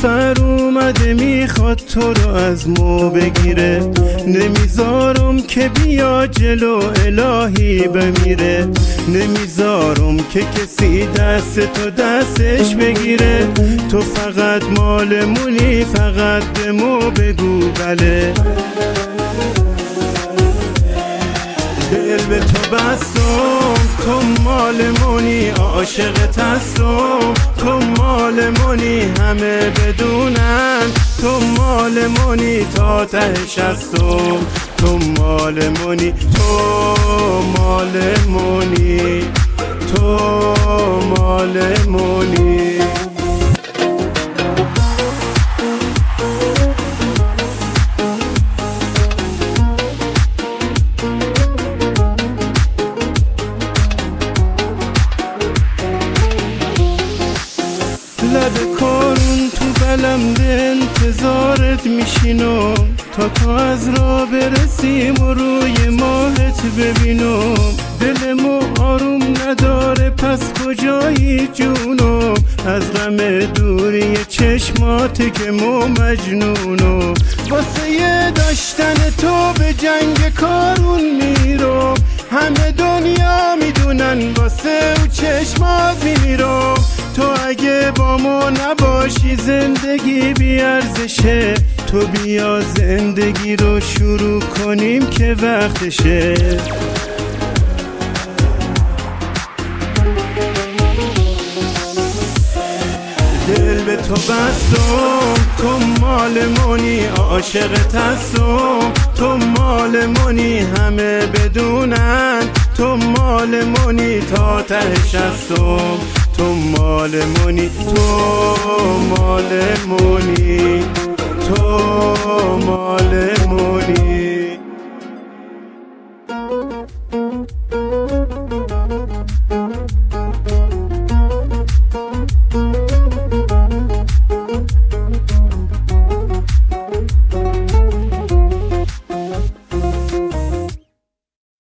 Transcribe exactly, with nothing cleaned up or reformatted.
نفر اومده میخواد تو رو از مو بگیره، نمیذارم که بیا جلو الهی بمیره، نمیذارم که کسی دست تو دستش بگیره، تو فقط مالمونی، فقط بمو بگو بله. دل به تو بستم، تو مالمونی، عاشقت هستم، تو مالمونی، همه بدونن تو مالمونی، تا تهش هستم تو مالمونی، تو مالمونی، تو مالمونی. لب کارون تو بلمده انتظارت میشینم، تا تو از راه برسیم و روی ماهت ببینم، دلمو آروم نداره پس کجایی جونم، از غم دوری چشماتی که مو مجنونم، واسه یه داشتن تو به جنگ کارون میرم، همه دنیا میدونن واسه او چشمات میمیرم، تو اگه با ما نباشی زندگی بیارزشه، تو بیا زندگی رو شروع کنیم که وقتشه. دل به تو بستم، تو مالمونی، عاشقت هستم، تو مالمونی، همه بدونن تو مالمونی، تا تهش هستم تو مالمونی، تو مالمونی، تو مالمونی.